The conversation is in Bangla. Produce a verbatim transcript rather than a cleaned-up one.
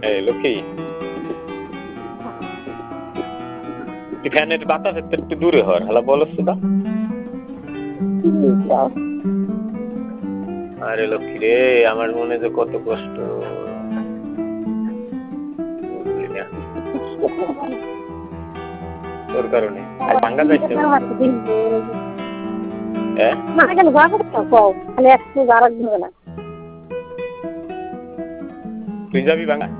এই লক্ষ্মী ফ্যানের বাতাস একটু দূরে হর হ্যালো বলছ তো আরে লক্ষ্মী রে আমার মনে যে কত কষ্ট তোর কারণে আর ভাঙ্গা যাইছে হ্যাঁ মানে কেন ভাবো তো খালি একটু গারাজ হবে না তুই যাবি ভাঙ্গা